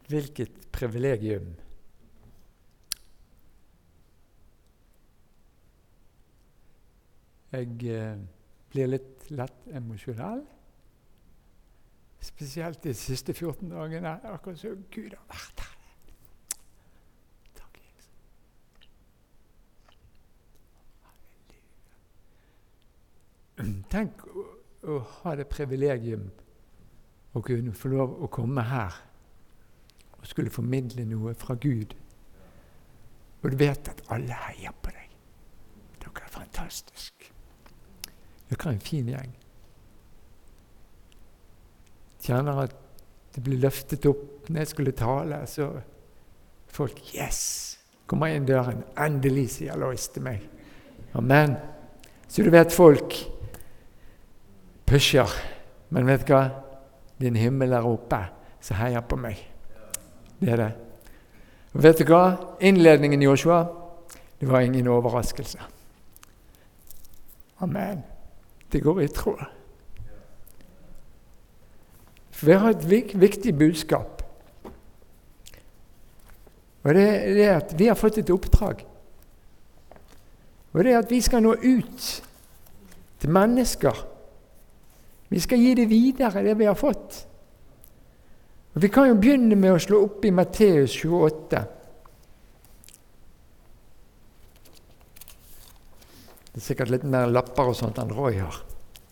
Hvilket privilegium. Jeg blir litt lett emosjonell. Spesielt de siste 14 dagene. Akkurat så Gud har vært her. Takk, Jesus. Halleluja. Tenk å ha det privilegium å kunne få lov å komme her og skulle formidle noe fra Gud. Og du vet at alle heier på deg. Dere er fantastisk. Dere er en fin gjeng. Kjenner at det blir løftet opp når jeg skulle tale, så folk, yes! Kommer inn døren. Endelig, sier Lois til meg. Amen. Så du vet folk pusher. Men vet du hva? Din himmel er oppe, så heier på meg. Det er det. Og vet du hva? Innledningen i Joshua, det var ingen overraskelse. Amen. Det går i tråd. For vi har et viktig budskap. Og det er at vi har fått et oppdrag. Og det er at vi skal nå ut til mennesker. Vi skal gi det videre, det vi har fått. Og vi kan jo begynne med å slå opp i Matteus 28. Det er sikkert litt mer lapper og sånt enn Roy har.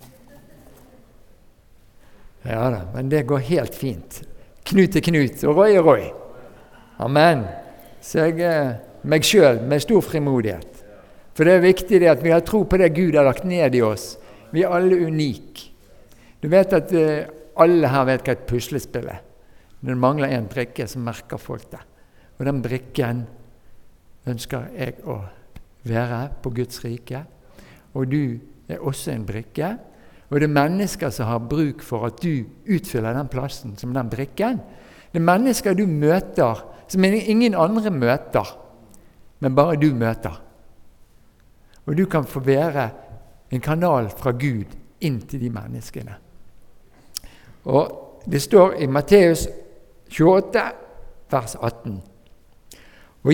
Ja da, men det går helt fint. Knut er Knut, og Roy er Roy. Amen. Så jeg meg selv med stor frimodighet. For det er viktig det at vi har tro på det Gud har lagt ned i oss. Vi er alle unike. Du vet at alle her vet hva et puslespill er. Når det mangler en brikke, så merker folk det. Og den brikken ønsker jeg å være på Guds rike. Og du er også en brikke. Og det er mennesker som har bruk for at du utfyller den plassen som den brikken. Det er mennesker du møter, som ingen andre møter, men bare du møter. Og du kan få være en kanal fra Gud inn til de menneskene. Og det står i Matteus 28, vers 18. Og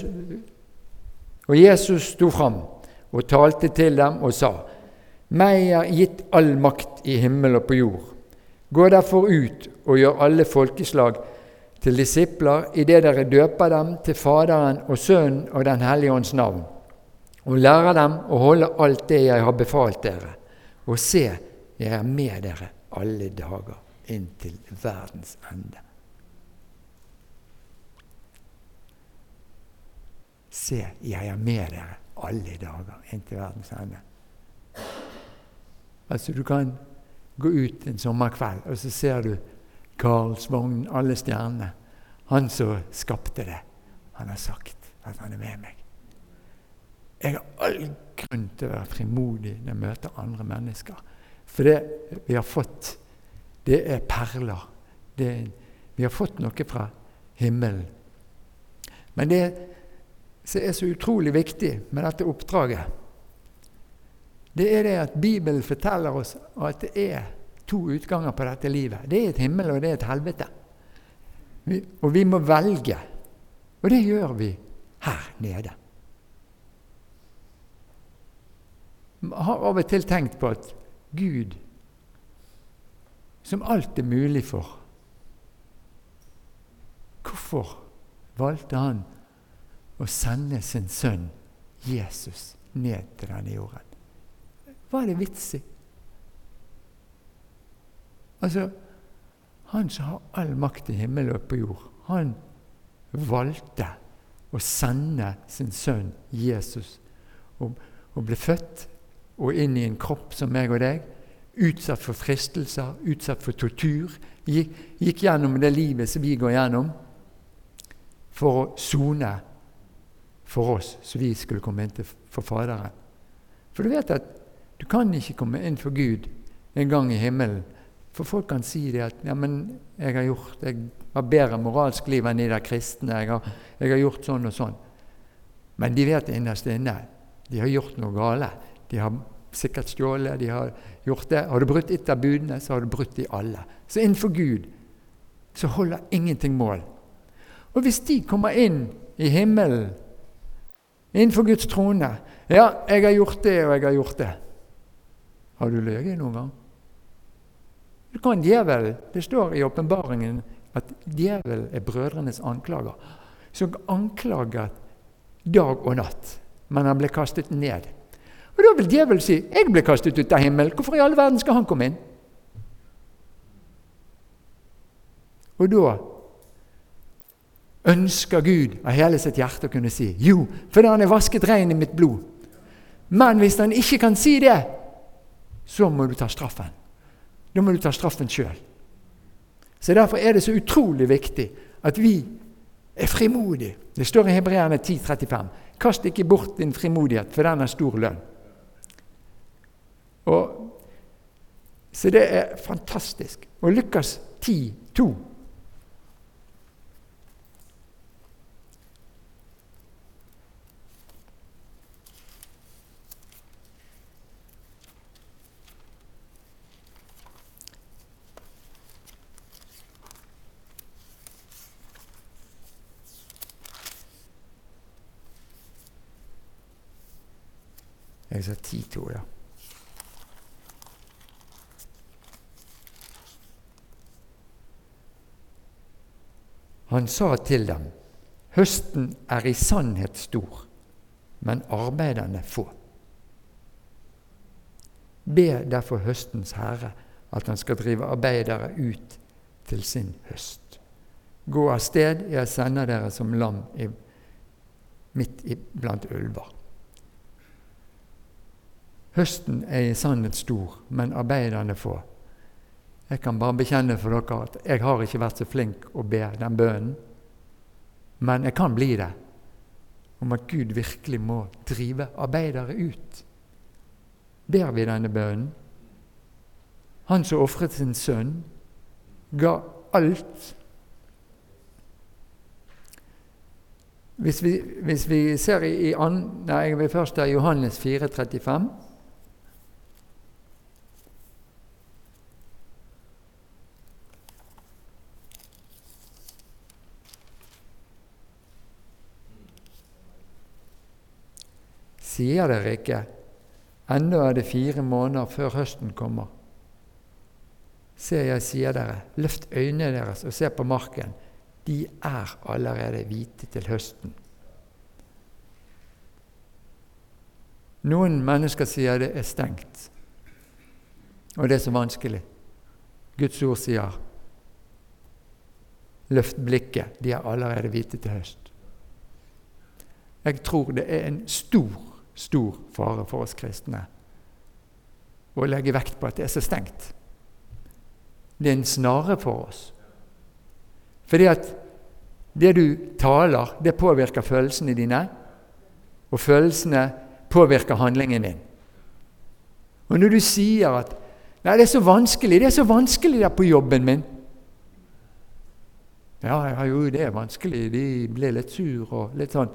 Jesus sto fram og talte til dem og sa: «Meg er gitt all makt i himmel og på jord. Gå derfor ut og gjør alle folkeslag til disipler, i det dere døper dem til Faderen og Sønnen og Den hellige ånds navn, og lærer dem å holde alt det jeg har befalt dere. Og se, jeg er med dere alle dager inntil verdens ende.» Se, jeg er med dere alle dager inntil verdens ende. Altså du kan gå ut en sommerkveld, og så ser du Karlsvogn, alle stjernene. Han som skapte det, han har sagt at han er med meg. Jeg har all grunn til å være frimodig når jeg møter andre mennesker. For det vi har fått, det er perler. Vi har fått noe fra himmelen. Men det som er så utrolig viktig med dette oppdraget, det er det at Bibelen forteller oss at det er to utganger på dette livet. Det er et himmel og det er et helvete. Og vi må velge. Og det gjør vi her nede. Jeg har av og til tenkt på at Gud, som alt er mulig for, hvorfor valgte han å sende sin sønn Jesus ned til denne jorden? Hva er det vits i? Altså, han som har all makt i himmel og på jord, han valgte å sende sin sønn Jesus og ble født og inn i en kropp som meg og deg, utsatt for fristelser, utsatt for tortur, gikk gjennom det livet som vi går gjennom for å sone for oss, så vi skulle komme inn til for Faderen. For du vet at du kan ikke komme inn for Gud en gang i himmelen, for folk kan si det at ja, men jeg har bedre moralsk liv enn de der kristne, jeg har gjort sånn og sånn. Men de vet innerst inne, de har gjort noe gale. De har sikkert stjålet, de har gjort det. Har du brutt ett av budene, så har du brutt de alle. Så innenfor Gud så holder ingenting mål. Og hvis de kommer inn i himmelen, innenfor Guds trone, ja, jeg har gjort det, og jeg har gjort det. Har du løyet noen gang? Du kan djevel, det står i åpenbaringen at djevel er brødrenes anklager, som anklager dag og natt, men han ble kastet ned. Og da vil djevel si, jeg ble kastet ut av himmelen, hvorfor i alle verden skal han komme inn? Og da ønsker Gud av hele sitt hjerte å kunne si, jo, fordi han er vasket rein i mitt blod. Men hvis han ikke kan si det, så må du ta straffen. Da må du ta straffen selv. Så derfor er det så utrolig viktig at vi er frimodige. Det står i Hebreerne 10:35. Kast ikke bort din frimodighet, for den er stor lønn. Så det er fantastisk. Og Lukas 10:2. Jeg sa 10:2, ja. Han sa til dem, høsten er i sannhet stor, men arbeiderne få. Be derfor høstens herre at han skal drive arbeidere ut til sin høst. Gå av sted, jeg sender dere som lam midt blant ulver. Høsten er i sannhet stor, men arbeiderne få. Jeg kan bare bekjenne for dere at jeg har ikke vært så flink å be den bønnen, men jeg kan bli det, om at Gud virkelig må drive arbeidere ut. Ber vi denne bønnen? Han som offret sin sønn, ga alt. Hvis vi ser jeg vil først ta Johannes 4:35. Sier dere ikke, ennå er det 4 måneder før høsten kommer. Se, jeg sier dere, løft øynene deres og se på marken. De er allerede hvite til høsten. Noen mennesker sier det er stengt, og det er så vanskelig. Guds ord sier, løft blikket, de er allerede hvite til høst. Jeg tror det er en stor fare for oss kristne å legge vekt på at det er så stengt. Det er en snare for oss. Fordi at det du taler, det påvirker følelsene dine, og følelsene påvirker handlingen din. Og når du sier at nei, det er så vanskelig der på jobben min. Ja, jo, det er vanskelig, de ble litt sur og litt sånn.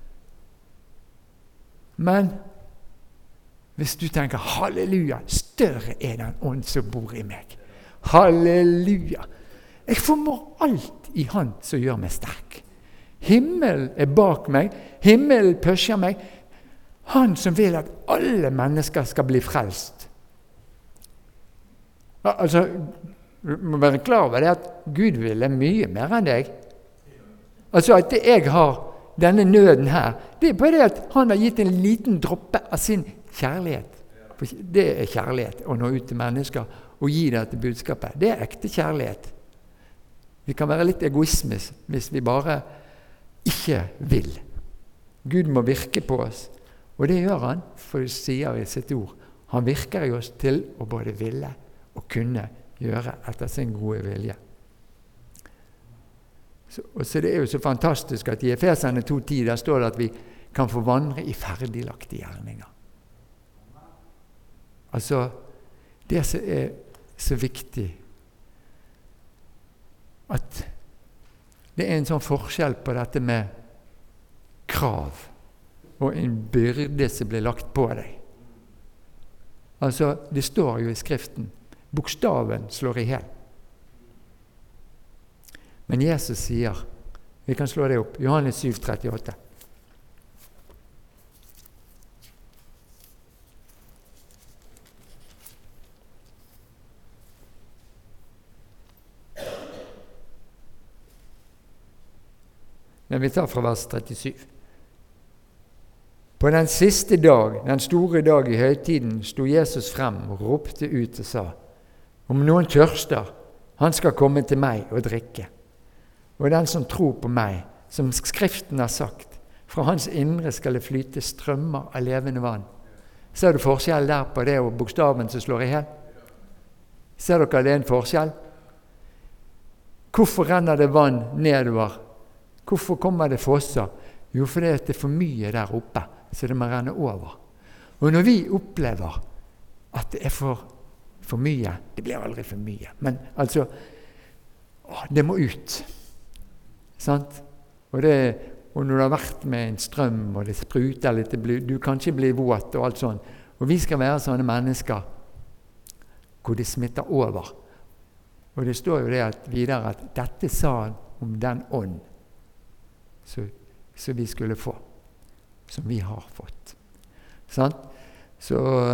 Men hvis du tenker, halleluja, større er den ånd som bor i meg. Halleluja. Jeg formår alt i han som gjør meg sterk. Himmelen er bak meg, himmelen pusher meg. Han som vil at alle mennesker skal bli frelst. Altså, du må være klar over det at Gud ville mye mer enn deg. Altså at jeg har denne nøden her, det er bare det at han har gitt en liten droppe av sin kjærlighet. For det er kjærlighet å nå ut til mennesker og gi dette budskapet. Det er ekte kjærlighet. Vi kan være litt egoismisk hvis vi bare ikke vil. Gud må virke på oss, og det gjør han, for det sier i sitt ord. Han virker i oss til å både ville og kunne gjøre etter sin gode vilje. Så det er jo så fantastisk at i Efeserne 2:10 der står det at vi kan få vandre i ferdiglagte gjerninger. Altså, det som er så viktig, at det er en sånn forskjell på dette med krav og en byrde som blir lagt på deg. Altså, det står jo i Skriften, bokstaven slår i hjel. Men Jesus sier, Vi kan slå det opp. Johannes 7,38. Men vi tar fra vers 37. På den siste dag, den store dag i høytiden, sto Jesus frem og ropte ut og sa: Om noen tørster, han skal komme til meg og drikke. Og den som tror på meg, som Skriften har sagt, fra hans indre skal det flyte strømmer av levende vann. Ser du forskjell der på det og bokstaven som slår i hel? Ser dere det er en forskjell? Hvorfor renner det vann nedover? Hvorfor kommer det fosser? Jo, fordi det er for mye der oppe, så det må renne over. Og når vi opplever at det er for mye, det blir aldri for mye, men altså, det må ut. Sant? Og når du har vært med en strøm, og det spruter litt, du kan ikke bli våt og alt sånt. Og vi skal være sånne mennesker hvor det smitter over. Og det står jo det videre at dette sa han om den ånd som vi skulle få, som vi har fått. Sant? Så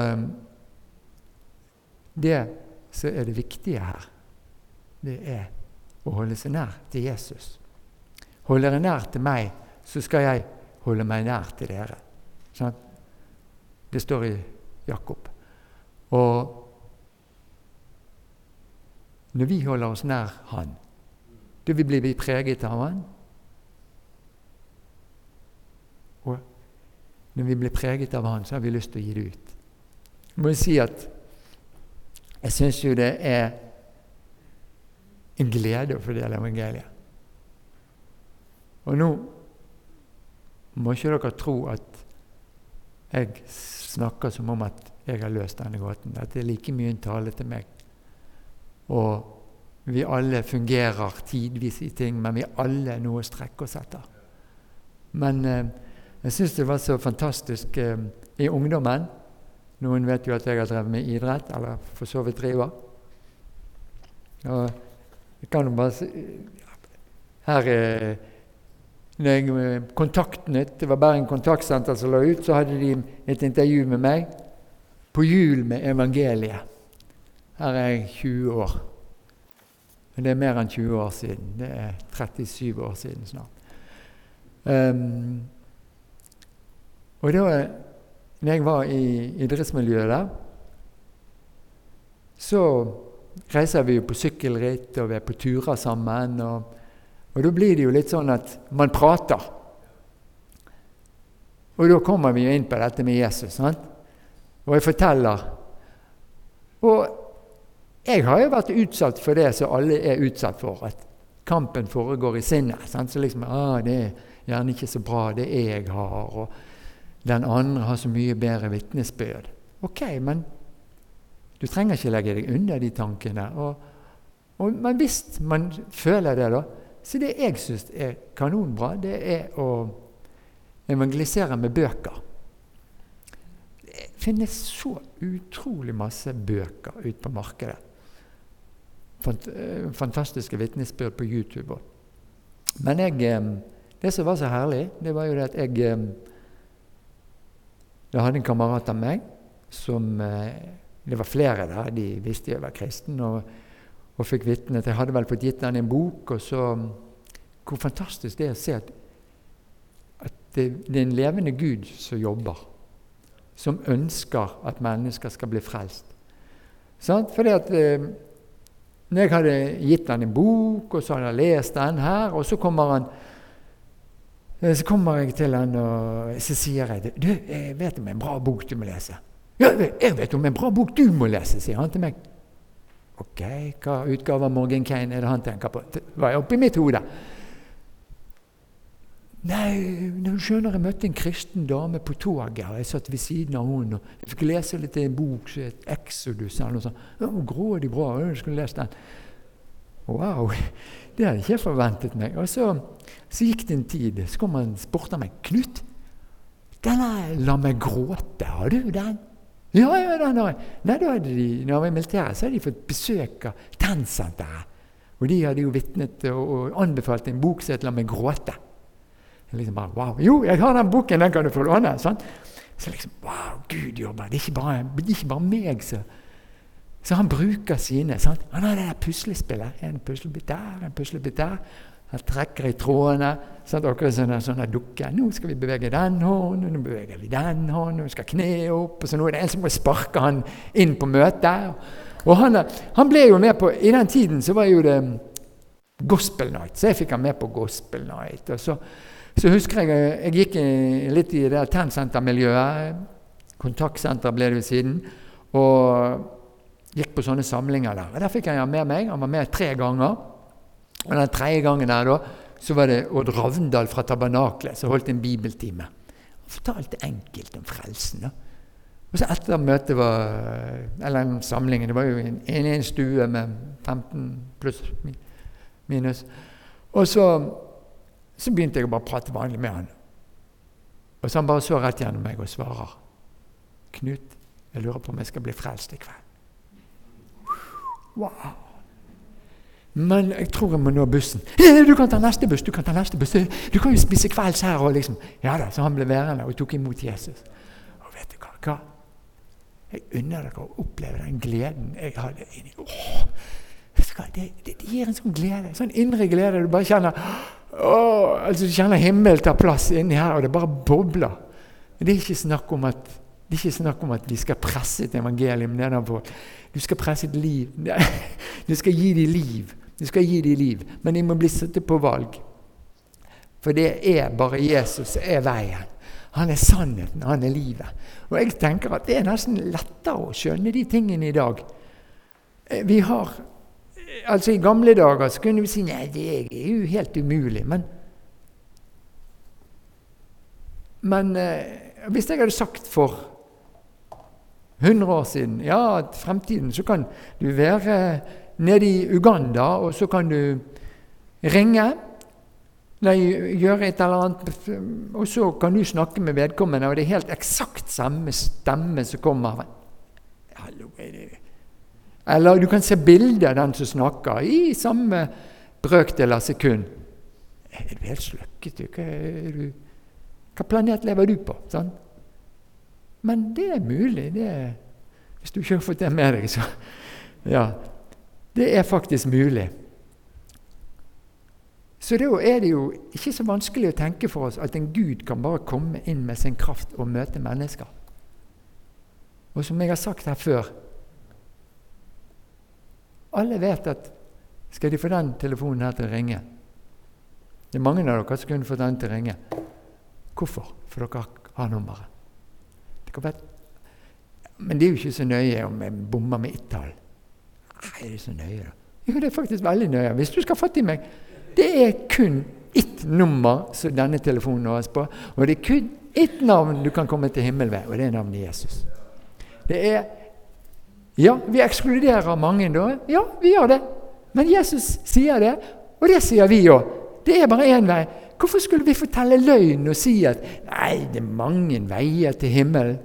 det som er det viktige her, det er å holde seg nær til Jesus. Holder dere nær til meg, så skal jeg holde meg nær til dere. Sant? Det står i Jakob. Og når vi holder oss nær han, da blir vi preget av han. Og når vi blir preget av han, så har vi lyst til å gi det ut. Jeg må si at jeg synes jo det er en glede å fordele evangeliet. Og nå må ikke dere tro at jeg snakker som om at jeg har løst denne gåten. Dette er like mye en tale til meg. Og vi alle fungerer tidvis i ting, men vi alle noe å strekke oss etter. Men jeg synes det var så fantastisk i ungdommen. Noen vet jo at jeg har drevet med idrett, eller for så vidt driver. Og jeg kan jo bare si, her Kontaktnytt, det var bare en kontaktsenter som la ut, så hadde de et intervju med meg på jul med evangeliet. Her er jeg 20 år. Men det er mer enn 20 år siden. Det er 37 år siden snart. Og da, når jeg var i idrettsmiljøet der, så reiser vi jo på sykkelritt, og vi er på turer sammen, og da blir det jo litt sånn at man prater. Og da kommer vi jo inn på dette med Jesus, sant? Og jeg forteller. Og jeg har jo vært utsatt for det som alle er utsatt for, at kampen foregår i sinnet. Sant? Så liksom, det er gjerne ikke så bra det jeg har, og den andre har så mye bedre vitnesbyrd. Ok, men du trenger ikke legge deg under de tankene. Men hvis man føler det da, så det jeg synes er kanonbra, det er å evangelisere med bøker. Det finnes så utrolig masse bøker ut på markedet. Fantastiske vitnesbyrd på YouTube. Men det som var så herlig, det var jo det at jeg hadde en kamerat av meg, som, det var flere der, de visste jeg var kristen, og fikk vitne at jeg hadde vel fått gitt han en bok, og så, hvor fantastisk det er å se at det er en levende Gud som jobber, som ønsker at mennesker skal bli frelst. Sånn? Fordi at når jeg hadde gitt han en bok, og så hadde jeg lest den her, og så kommer jeg til han, og så sier jeg, du, jeg vet om en bra bok du må lese. Ja, jeg vet om en bra bok du må lese, sier han til meg. Ok, hva utgave av Morgan Kane er det han tenker på? Det var jeg oppe i mitt hode. Nei, når du skjønner, jeg møtte en kristen dame på toget, og jeg satt ved siden av henne, og jeg fikk lese litt i en bok, så et Exodus, eller noe sånt. Ja, grådig bra, jeg skulle lese den. Wow, det hadde ikke jeg forventet meg. Og så gikk det en tid, så kom han og spurte meg, Knut, denne la meg gråte, har du den? Ja, den har jeg. Nei, da hadde de, når jeg var i militæret, så hadde de fått besøk av Tennsenteret. Og de hadde jo vitnet og anbefalt en bok som heter «La meg gråte». Jeg liksom bare, wow, jo, jeg har den boken, den kan du få låne. Sant? Så liksom, wow, Gud jobber, det er ikke bare meg. Så han bruker sine. Sant? Han har det der puslespillet, en puslebit der, en puslebit der. Han trekker i trådene, sant? Akkurat sånne dukker. Nå skal vi bevege den hånden, nå beveger vi den hånden, nå skal kne opp, og så nå er det en som må sparke han inn på møtet. Og han ble jo med på, i den tiden så var jo det Gospel Night, så jeg fikk han med på Gospel Night. Og så husker jeg gikk litt i det Tenn-senter-miljøet, kontaktsenter ble det jo siden, og gikk på sånne samlinger der. Og der fikk han med meg, han var med 3 ganger. Og den 3. gangen der da, så var det Odd Ravndal fra Tabernaklet som holdt en bibeltime. Han fortalte enkelt om frelsen da. Og så etter møtet eller en samling, det var jo en stue med 15 pluss minus. Og så begynte jeg å bare prate vanlig med han. Og så han bare så rett gjennom meg og svarer, Knut, jeg lurer på om jeg skal bli frelst i kveld. Wow! Men jeg tror jeg må nå bussen. Du kan ta neste buss, du kan jo spise kvelds her. Og liksom. Ja da, så han ble værende og tok imot Jesus. Og vet du hva? Jeg unner dere å oppleve den gleden jeg hadde inni. Vet du hva? Det gir en sånn glede, sånn indre glede. Du bare kjenner, altså du kjenner himmelen tar plass inni her, og det bare bobler. Men det er ikke snakk om at vi skal presse et evangelium nedenfor. Du skal presse et liv. Du skal gi dem liv. Men de må bli satt på valg. For det er bare Jesus som er veien. Han er sannheten, han er livet. Og jeg tenker at det er nesten lettere å skjønne de tingene i dag. Vi har, altså i gamle dager så kunne vi si, nei, det er jo helt umulig. Men hvis jeg hadde sagt for 100 år siden, ja, at fremtiden, så kan du være nede i Uganda, og så kan du ringe, gjøre et eller annet, og så kan du snakke med vedkommende, og det er helt eksakt samme stemme som kommer. Hallo, eller du kan se bilder av den som snakker, i samme brøkdel av sekund. Er du helt sløkket? Hva planet lever du på? Sånn? Men det er mulig, hvis du ikke har fått det med deg, så ja, det er faktisk mulig. Så da er det jo ikke så vanskelig å tenke for oss at en Gud kan bare komme inn med sin kraft og møte mennesker. Og som jeg har sagt her før, alle vet at skal de få den telefonen her til å ringe? Det er mange av dere som kunne få den til å ringe. Hvorfor? For dere har nummeret. Men det er jo ikke så nøye om jeg bommer med ett-tall. Nei, er det så nøye da? Jo, det er faktisk veldig nøye. Hvis du skal få til meg, det er kun ett nummer som denne telefonen har på, og det er kun ett navn du kan komme til himmel ved, og det er navnet Jesus. Det er, ja, vi ekskluderer mange da. Ja, vi gjør det. Men Jesus sier det, og det sier vi også. Det er bare en vei. Hvorfor skulle vi fortelle løgn og si at nei, det er mange veier til himmelen?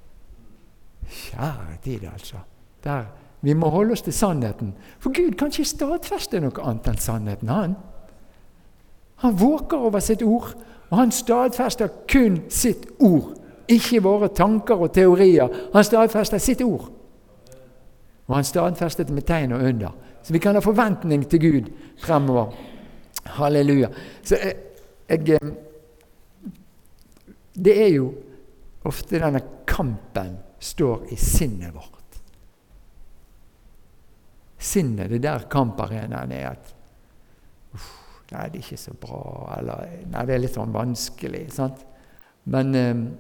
Kjære tid, altså. Vi må holde oss til sannheten. For Gud kan ikke stadfeste noe annet enn sannheten. Han våker over sitt ord, og han stadfester kun sitt ord. Ikke våre tanker og teorier. Han stadfester sitt ord. Og han stadfester det med tegn og under. Så vi kan ha forventning til Gud fremover. Halleluja. Så det er jo ofte denne kampen står i sinnet vårt. Sinnet, det der kamparenaen er at nei, det er ikke så bra, eller nei, det er litt sånn vanskelig, sant? Men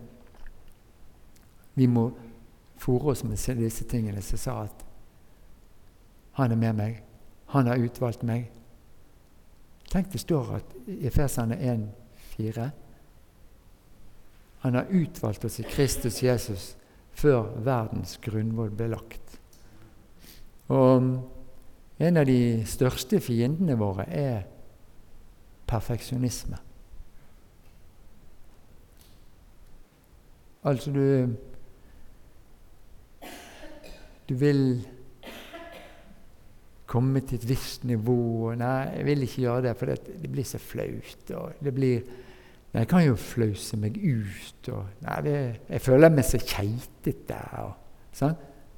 vi må fore oss med disse tingene som sa at han er med meg, han har utvalgt meg. Tenk det står at i Efeserne 1:4 han har utvalgt oss i Kristus Jesus før verdens grunnvoll ble lagt. Og en av de største fiendene våre er perfeksjonisme. Altså du vil komme til et visst nivå. Nei, jeg vil ikke gjøre det, for det blir så flaut. Og det blir, nei, jeg kan jo flause meg ut. Og, nei, jeg føler meg så keitete. Sånn.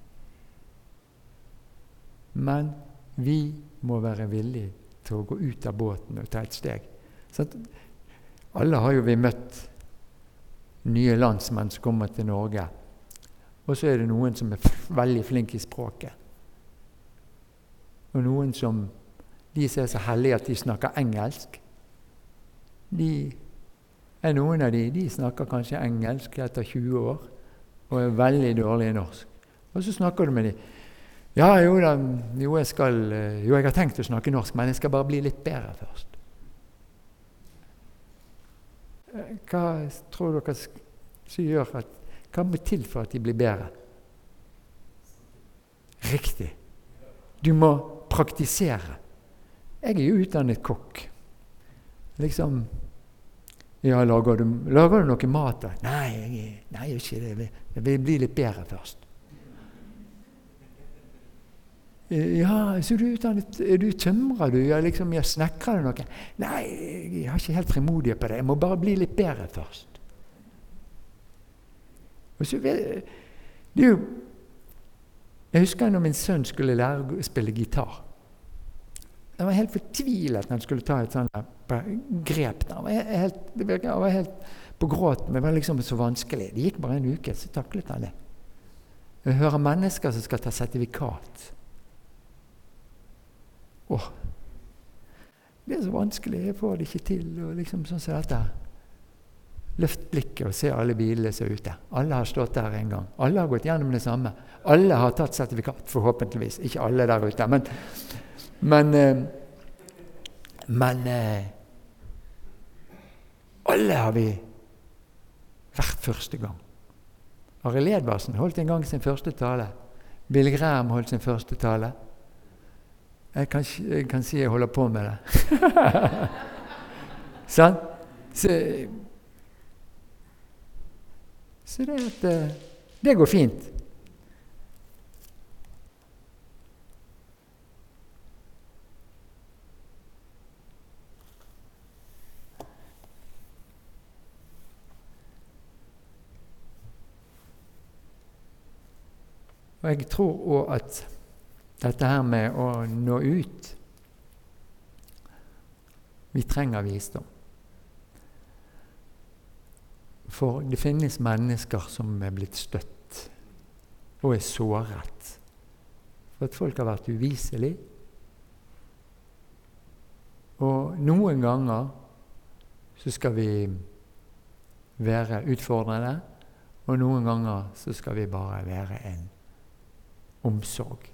Men vi må være villige til å gå ut av båten og ta et steg. Sånn. Alle har jo vi møtt nye landsmenn som kommer til Norge. Og så det noen som veldig flinke i språket. Og noen som, de som så heldige at de snakker engelsk. Noen av de snakker kanskje engelsk etter 20 år, og veldig dårlig i norsk. Og så snakker du med dem. Ja, jo, jeg har tenkt å snakke norsk, men jeg skal bare bli litt bedre først. Hva tror dere som gjør hva må til for at de blir bedre? Riktig. Du må praktisere. Jeg jo utdannet kokk. Liksom, ja, lager du noe mat? Nei, jeg ikke det. Jeg vil bli litt bedre først. Ja, så du utdannet, du tømrer, jeg snekrer du noe? Nei, jeg har ikke helt frimodighet på det. Jeg må bare bli litt bedre først. Og så, jeg husker når min sønn skulle lære å spille gitar. Jeg var helt fortvilet når han skulle ta et sånt grep. Jeg var helt på gråten, men det var liksom så vanskelig. Det gikk bare en uke, så taklet han det. Jeg hører mennesker som skal ta sertifikat. Det så vanskelig, jeg får det ikke til. Og liksom sånn som dette. Løft blikket og se alle bilene som ute. Alle har stått der en gang. Alle har gått gjennom det samme. Alle har tatt sertifikat, forhåpentligvis. Ikke alle der ute, men alle har vi vært første gang. Arild Edvardsen holdt en gang sin første tale. Bill Graham holdt sin første tale. Jeg kan si jeg holder på med det. Sånn? Så det går fint. Og jeg tror også at dette her med å nå ut, vi trenger visdom. For det finnes mennesker som blitt støtt og såret. For at folk har vært uviselige. Og noen ganger så skal vi være utfordrende, og noen ganger så skal vi bare være en omsorg.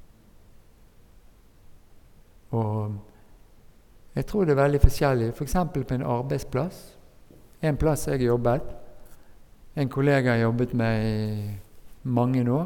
Og jeg tror det veldig forskjellig. For eksempel på en arbeidsplass. En plass jeg jobbet. En kollega jeg jobbet med i mange år.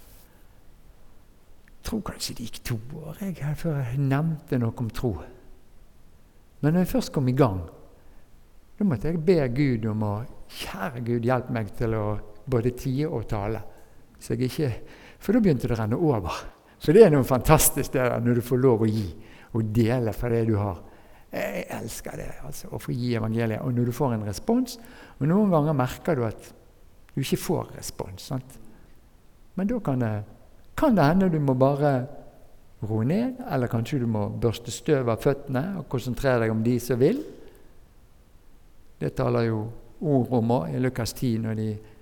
Jeg tror kanskje det gikk 2 år før jeg nevnte noe om tro. Men når jeg først kom i gang, da måtte jeg be Gud om å, kjære Gud, hjelp meg til å både tie og tale. For da begynte det å renne over. Så det noe fantastisk det når du får lov å gi og dele for det du har. Jeg elsker det, altså, å få gi evangeliet. Og når du får en respons, og noen ganger merker du at du ikke får respons, sant? Men da kan det hende du må bare roe ned, eller kanskje du må børste støv av føttene og konsentrere deg om de som vil. Det taler jo ord om i Lukas 10 når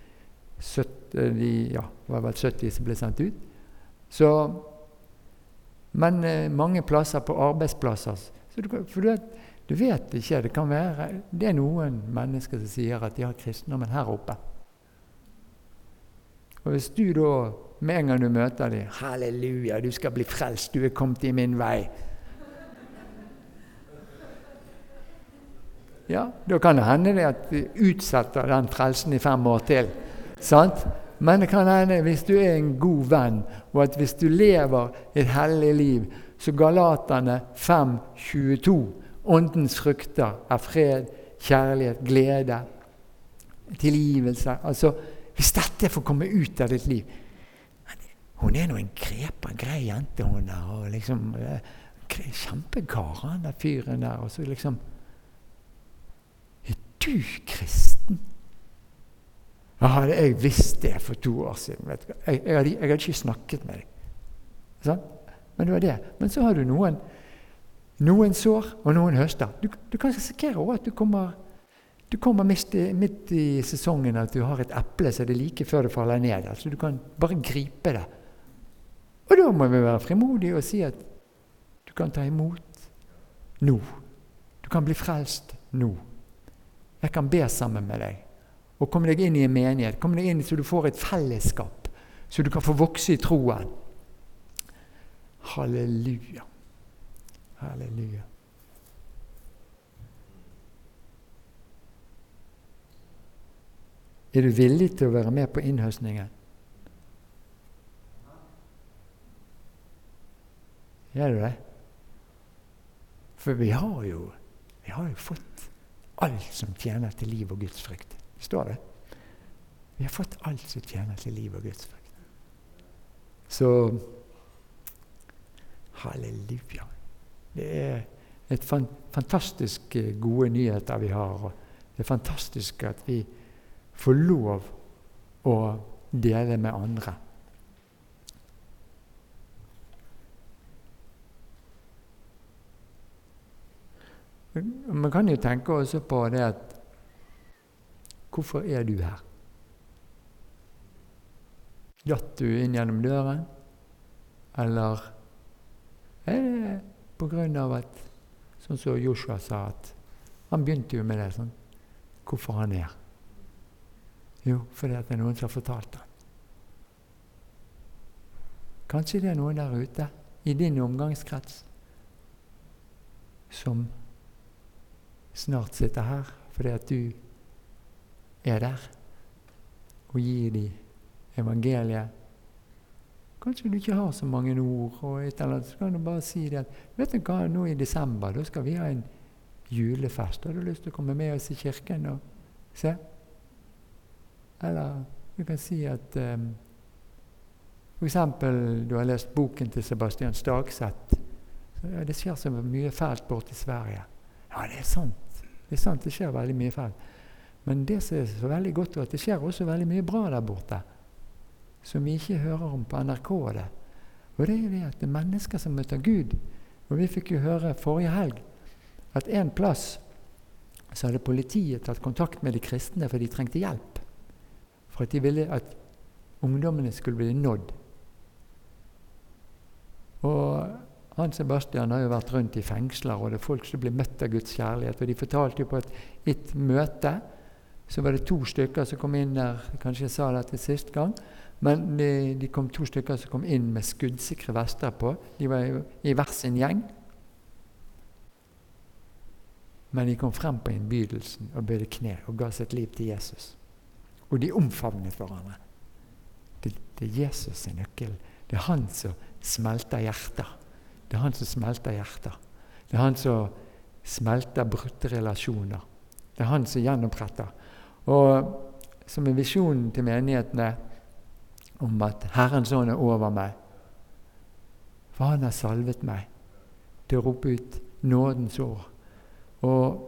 var vel 70 som ble sendt ut. Men mange plasser på arbeidsplasser, for du vet ikke, det kan være, det noen mennesker som sier at de har kristendommen her oppe. Og hvis du da, med en gang du møter dem, halleluja, du skal bli frelst, du kommet i min vei. Ja, da kan det hende det at du utsetter den frelsen i 5 år til, sant? Men det kan hende hvis du en god venn, og at hvis du lever et hellig liv, så Galaterne 5:22, åndens frukter er fred, kjærlighet, glede, tilgivelse. Altså, hvis dette får komme ut av ditt liv, hun en grepa grei jente, hun der, og liksom kjempekar, han der fyren der, og så liksom du kristen? Ja, hadde jeg visst det for 2 år siden, vet du. Jeg hadde ikke snakket med deg. Sånn? Men det var det. Men så har du noen sår og noen høster. Du kan risikere også at du kommer midt i sesongen at du har et eple så det er like før det faller ned. Altså du kan bare gripe det. Og da må vi være frimodige og si at du kan ta imot nå. Du kan bli frelst nå. Jeg kan be sammen med deg. Og komme deg inn i en menighet. Komme deg inn så du får et fellesskap. Så du kan få vokse i troen. Halleluja. Halleluja. Er du villig til å være med på innhøstningen? Er du det? For vi har jo fått alt som tjener til liv og Guds frykt. Står det? Vi har fått alt som tjener til liv og Guds frykt. Så halleluja. Det er et fantastisk gode nyheter vi har. Og det er fantastisk at vi får lov å dele med andre. Man kan jo tenke også på det at hvorfor er du her? Datt du inn gjennom døren? Eller er det på grunn av at, sånn som Joshua sa, at han begynte jo med det sånn, hvorfor han er? Jo, fordi det er noen som har fortalt han. Kanskje det er noen der ute, i din omgangskrets, som snart sitter her, fordi at du er der, og gir dem evangeliet. Kanskje du ikke har så mange ord, og et eller annet, så kan du bare si det at, vet du hva, nå i desember, da skal vi ha en julefest. Har du lyst til å komme med oss i kirken og se? Eller du kan si at for eksempel du har lest boken til Sebastian Stagseth. Ja, det skjer så mye fælt bort i Sverige. Ja, det er sant. Det er sant, det skjer veldig mye fælt. Men det som er så veldig godt er at det skjer også veldig mye bra der borte, som vi ikke hører om på NRK. Og det er det at det er mennesker som møter Gud. Og vi fikk jo høre forrige helg at en plass så hadde politiet tatt kontakt med de kristne for de trengte hjelp. For at de ville at ungdommene skulle bli nådd. Og Hans Sebastian har jo vært rundt i fengsler, og det er folk som blir møtt av Guds kjærlighet. Og de fortalte jo på et møte, så var det 2 stykker som kom inn der, kanskje jeg sa det til sist gang, men de kom 2 stykker som kom inn med skuddsikre vester på. De var jo i hver sin gjeng. Men de kom frem på innbydelsen og bøyde kne og ga sitt liv til Jesus. Og de omfavnet hverandre. Det er Jesus sin nøkkel. Det er han som smelter hjerter. Det er han som smelter hjerter. Det er han som smelter brutte relasjoner. Det er han som gjenoppretter. Og som en visjon til menighetene om at Herrens ånd er over meg. For han har salvet meg til å rope ut nådens ord. Og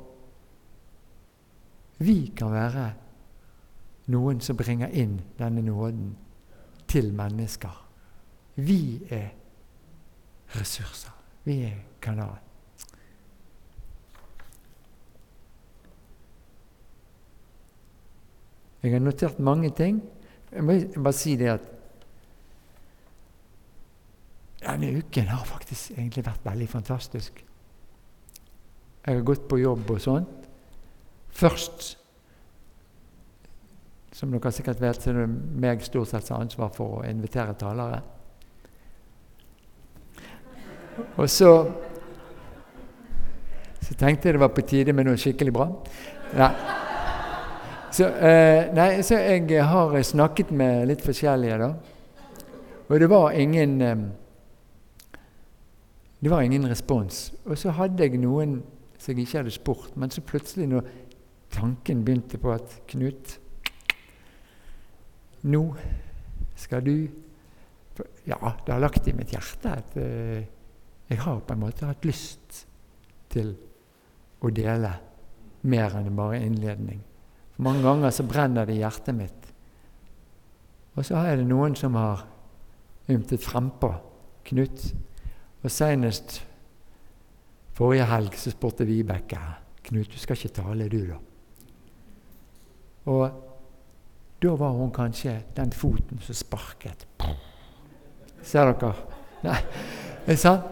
vi kan være noen som bringer inn denne nåden til mennesker. Vi er ressurser. Vi er kanal. Jeg har notert mange ting. Jeg må bare si det at denne uken har faktisk egentlig vært veldig fantastisk. Jeg har gått på jobb og sånt. Først, som dere sikkert vet, så er det meg stort sett som ansvar for å invitere talere. Og så tenkte jeg det var på tide med noe skikkelig bra. Så jeg har snakket med litt forskjellige da. Og det var ingen respons. Og så hadde jeg noen som jeg ikke hadde spurt, men så plutselig når tanken begynte på at Knut, nå skal du, ja, det har lagt i mitt hjerte at jeg har på en måte hatt lyst til å dele mer enn bare innledning. For mange ganger så brenner det i hjertet mitt. Og så har det noen som har ymtet frempå, Knut. Og senest forrige helg så spurte Vibeke, Knut, du skal ikke tale du da. Og da var hun kanskje den foten som sparket. Ser dere? Nei, det er sant?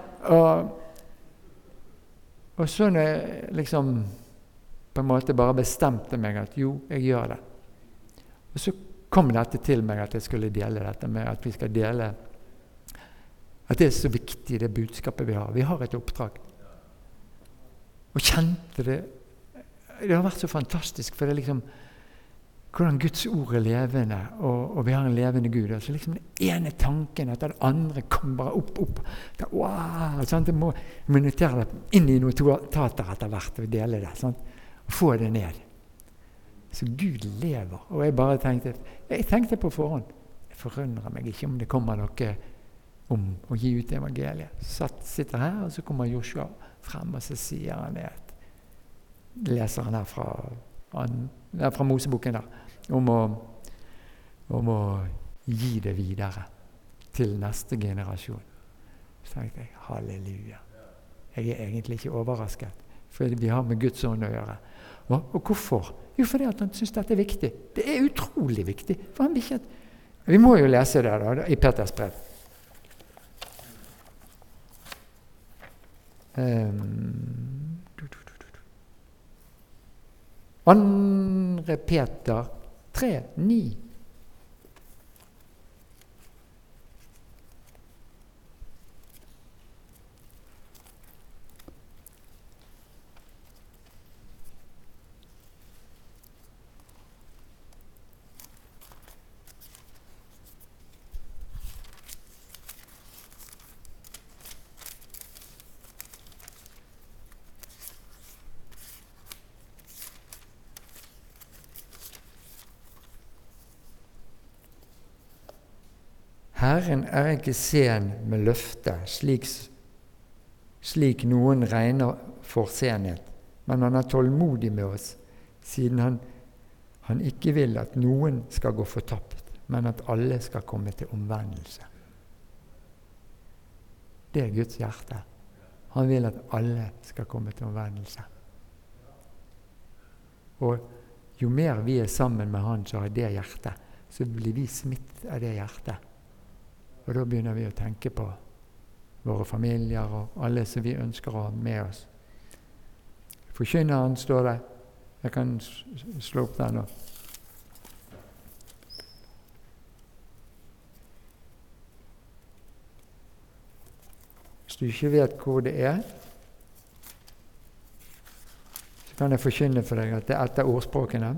Og så når jeg liksom på en måte bare bestemte meg at jo, jeg gjør det. Og så kom dette til meg at jeg skulle dele dette med at vi skal dele at det er så viktig det budskapet vi har. Vi har et oppdrag. Og kjente det. Det har vært så fantastisk, for det er liksom hvordan Guds ord er levende, og vi har en levende Gud. Altså liksom den ene tanken etter den andre kommer bare opp. Det, wow! Sant? Jeg må notere det inn i notater etter hvert og dele det. Sant? Og få det ned. Så Gud lever. Og jeg bare tenkte på forhånd. Jeg forundrer meg ikke om det kommer noe om å gi ut evangeliet. Sitter her, og så kommer Joshua frem, og så sier han det. Leser han her fra Moseboken der, om å gi det videre til neste generasjon. Så tenkte jeg, halleluja. Jeg er egentlig ikke overrasket, for vi har med Guds ånd å gjøre. Og hvorfor? Jo, fordi at han synes dette er viktig. Det er utrolig viktig. For han vil ikke at... Vi må jo lese det da, i Peters brev. 2. Peter 3:9. Herren er ikke sen med løftet, slik noen regner for senhet, men han er tålmodig med oss, siden han ikke vil at noen skal gå fortapt, men at alle skal komme til omvendelse. Det er Guds hjerte. Han vil at alle skal komme til omvendelse. Og jo mer vi er sammen med han som har det hjertet, så blir vi smittet av det hjertet. Og da begynner vi å tenke på våre familier og alle som vi ønsker å ha med oss. Forkynneren står det. Jeg kan slå opp der nå. Hvis du ikke vet hvor det er, så kan jeg forkynne for deg at det er etter ordspråkene.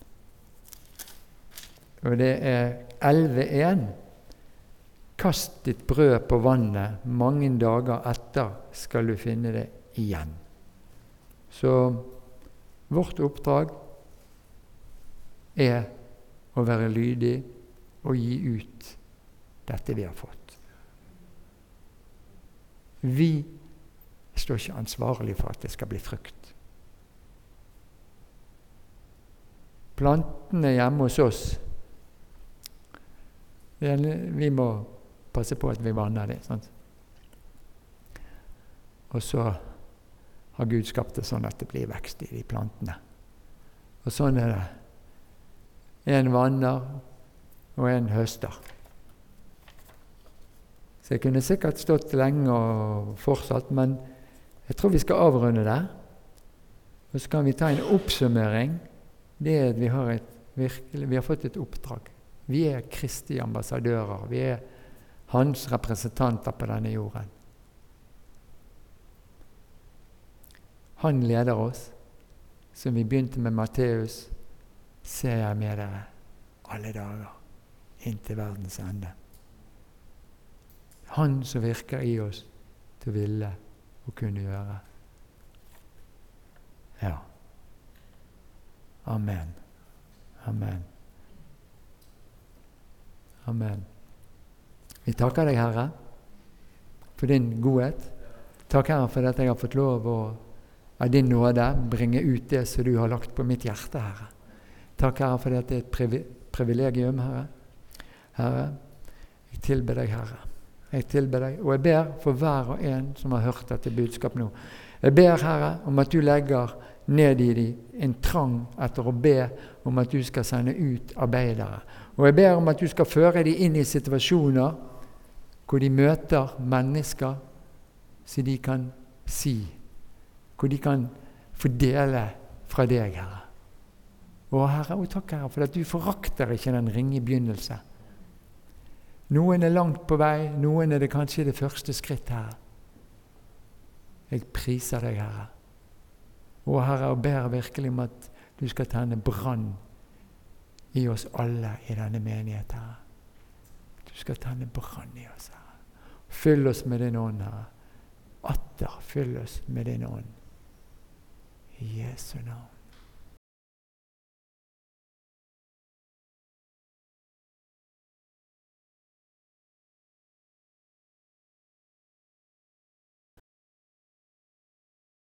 Og det er 11:1. Kast ditt brød på vannet, mange dager etter skal du finne det igjen. Så vårt oppdrag er å være lydig og gi ut dette vi har fått. Vi står ikke ansvarlig for at det skal bli frukt. Plantene hjemme hos oss, vi må passe på at vi vanner det. Sant? Og så har Gud skapt det sånn at det blir vekst i de plantene. Og sånn er det. En vanner, og en høster. Så jeg kunne sikkert stått lenge og fortsatt, men jeg tror vi skal avrunde der. Og så kan vi ta en oppsummering. Det er at vi har fått et oppdrag. Vi er Kristi ambassadører. Vi er hans representanter på denne jorden. Han leder oss. Som vi begynte med Matteus, ser jeg med dere alle dager inntil verdens ende. Han som virker i oss til å ville og kunne gjøre. Ja. Amen. Amen. Amen. Vi takker deg, Herre, for din godhet. Takk, Herre, for at jeg har fått lov å av din nåde bringe ut det som du har lagt på mitt hjerte, Herre. Takk, Herre, for at det er et privilegium, Herre. Herre, jeg tilber deg, Herre. Jeg tilber deg, og jeg ber for hver og en som har hørt dette budskap nå. Jeg ber, Herre, om at du legger ned i dem en trang etter å be om at du skal sende ut arbeidere. Og jeg ber om at du skal føre dem inn i situasjoner hvor de møter mennesker så de kan si, hvor de kan fordele fra deg, Herre. Og Herre, og takk, Herre, for at du forakter ikke den ringe begynnelse. Noen er langt på vei, noen er det kanskje det første skritt, Herre. Jeg priser deg, Herre. Og Herre, og ber virkelig om at du skal tenne brann i oss alle i denne menighet, Herre. Du skal tenne brann i oss, Herre. Fyll oss med din ånd, Herre. Atter fyll oss med din ånd. I Jesu navn.